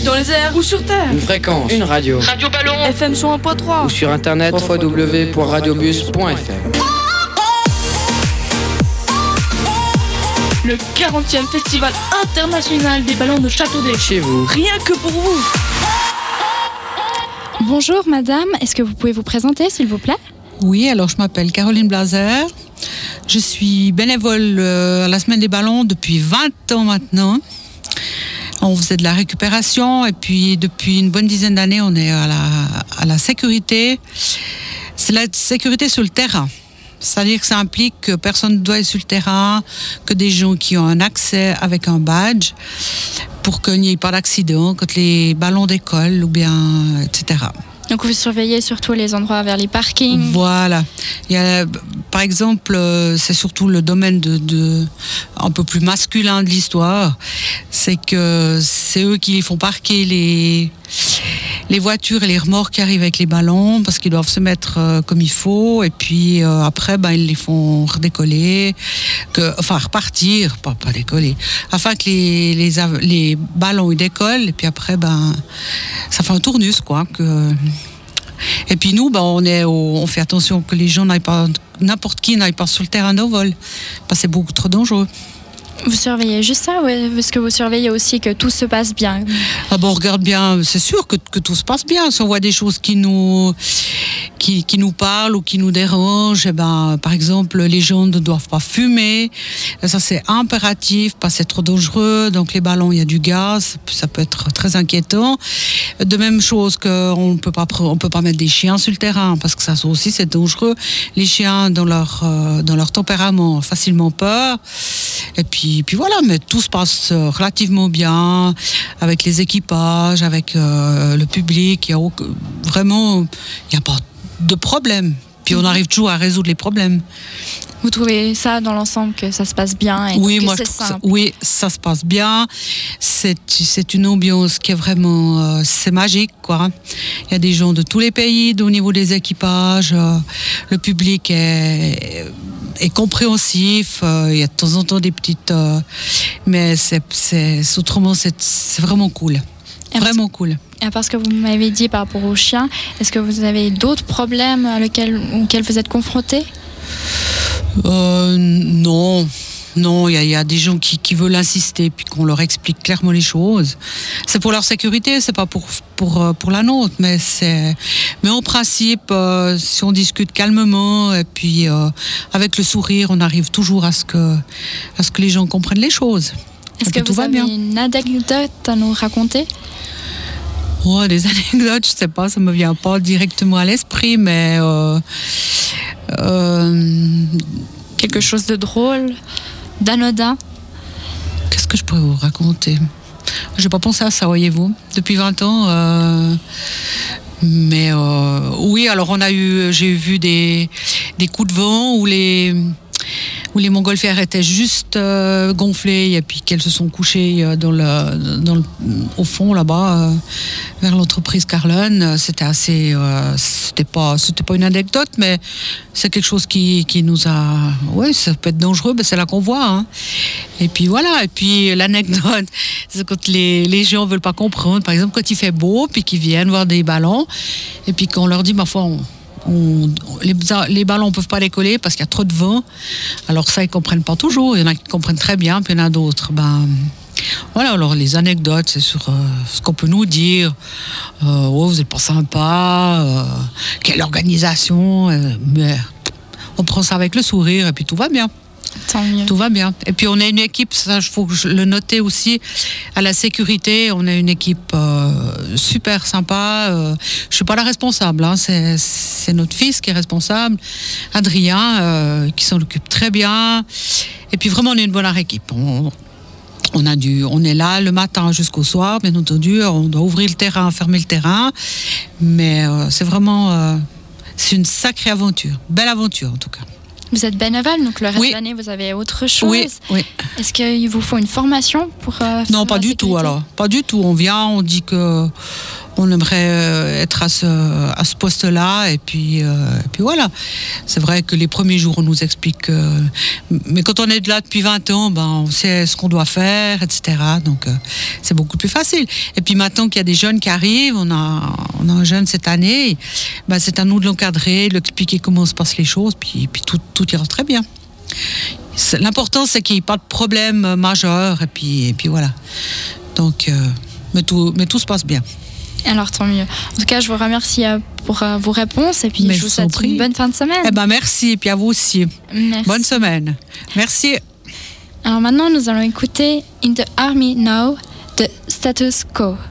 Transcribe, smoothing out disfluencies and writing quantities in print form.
Dans les airs ou sur terre. Une fréquence, une radio. Radio Ballon, FM 101.3. Ou sur internet, www.radiobus.fr. Le 40e Festival international des ballons de Châteaudet. Chez vous. Rien que pour vous. Bonjour madame, est-ce que vous pouvez vous présenter s'il vous plaît ? Oui, alors je m'appelle Caroline Blazer. Je suis bénévole à la Semaine des Ballons depuis 20 ans maintenant. On faisait de la récupération et puis depuis une bonne dizaine d'années, on est à la sécurité. C'est la sécurité sur le terrain. C'est-à-dire que ça implique que personne ne doit être sur le terrain, que des gens qui ont un accès avec un badge pour qu'il n'y ait pas d'accident quand les ballons décollent ou bien, etc. Donc vous surveillez surtout les endroits vers les parkings. Voilà. Il y a, par exemple, c'est surtout le domaine un peu plus masculin de l'histoire. C'est que c'est eux qui les font parquer les voitures et les remorques qui arrivent avec les ballons parce qu'ils doivent se mettre comme il faut. Et puis après, ils les font redécoller, repartir, pas décoller, afin que les ballons ils décollent. Et puis après, ça fait un tournus, quoi. Et puis nous, on fait attention que les gens n'importe qui n'aille pas sur le terrain de vol, parce que c'est beaucoup trop dangereux. Vous surveillez juste ça ou est-ce que vous surveillez aussi que tout se passe bien ? On regarde bien, c'est sûr que tout se passe bien. Si on voit des choses qui nous parlent ou qui nous dérangent, par exemple, les gens ne doivent pas fumer. Ça, c'est impératif, parce que c'est trop dangereux. Donc, les ballons, il y a du gaz, ça peut être très inquiétant. De même chose qu'on peut pas mettre des chiens sur le terrain, parce que ça aussi, c'est dangereux. Les chiens, dans leur tempérament, ont facilement peur. Et puis voilà, mais tout se passe relativement bien avec les équipages, avec le public. Il n'y a pas de problème. Puis on arrive toujours à résoudre les problèmes. Vous trouvez ça dans l'ensemble que ça se passe bien et oui, que moi, c'est simple. Oui, ça se passe bien. C'est une ambiance qui est vraiment... c'est magique, quoi. Il y a des gens de tous les pays au niveau des équipages. Le public est compréhensif. Il y a de temps en temps des petites... mais autrement, c'est vraiment cool. Vraiment cool. Parce que vous m'avez dit par rapport aux chiens, est-ce que vous avez d'autres problèmes auxquels vous êtes confrontés ? Non, il y a des gens qui veulent insister puis qu'on leur explique clairement les choses. C'est pour leur sécurité, c'est pas pour la nôtre, mais en principe, si on discute calmement et puis avec le sourire, on arrive toujours à ce que les gens comprennent les choses. Est-ce que vous avez une anecdote à nous raconter ? Oh, des anecdotes, je sais pas, ça me vient pas directement à l'esprit, mais quelque chose de drôle, d'anodin. Qu'est-ce que je pourrais vous raconter ? J'ai pas pensé à ça, voyez-vous, depuis 20 ans. Mais oui, alors j'ai vu des coups de vent où les montgolfières étaient juste gonflées et puis qu'elles se sont couchées au fond là-bas vers l'entreprise Carlon. C'était assez, c'était pas une anecdote, mais c'est quelque chose qui nous a, ouais, ça peut être dangereux, mais c'est là qu'on voit. Hein. Et puis voilà. Et puis l'anecdote, c'est quand les gens veulent pas comprendre. Par exemple, quand il fait beau, puis qu'ils viennent voir des ballons, et puis qu'on leur dit, les ballons ne peuvent pas décoller parce qu'il y a trop de vent. Alors ça, ils ne comprennent pas toujours. Il y en a qui comprennent très bien, puis il y en a d'autres. Voilà, alors les anecdotes, c'est sur ce qu'on peut nous dire. Vous n'êtes pas sympa, quelle organisation. Mais on prend ça avec le sourire et puis tout va bien. Tant mieux. Tout va bien. Et puis on a une équipe, ça il faut le noter aussi, à la sécurité, on a une équipe super sympa. Je ne suis pas la responsable, hein, c'est notre fils qui est responsable, Adrien, qui s'en occupe très bien. Et puis vraiment on est une bonne équipe. On est là le matin jusqu'au soir, bien entendu, on doit ouvrir le terrain, fermer le terrain, mais c'est vraiment c'est une sacrée aventure, belle aventure en tout cas. Vous êtes bénévole, donc le reste de l'année, vous avez autre chose. Oui. Est-ce qu'il vous faut une formation pour Non, pas du tout. Alors, pas du tout. On vient, on dit que on aimerait être à ce poste-là. Et puis voilà. C'est vrai que les premiers jours, on nous explique. Mais quand on est là depuis 20 ans, on sait ce qu'on doit faire, etc. Donc, c'est beaucoup plus facile. Et puis maintenant qu'il y a des jeunes qui arrivent, on a un jeune cette année, c'est à nous de l'encadrer, de lui expliquer comment se passent les choses, puis tout ira très bien. L'important, c'est qu'il n'y ait pas de problème majeur, et puis voilà. Donc, mais tout se passe bien. Alors, tant mieux. En tout cas, je vous remercie pour vos réponses, et puis je vous souhaite une bonne fin de semaine. Merci, et puis à vous aussi. Merci. Bonne semaine. Merci. Alors maintenant, nous allons écouter In the Army Now de Status Quo.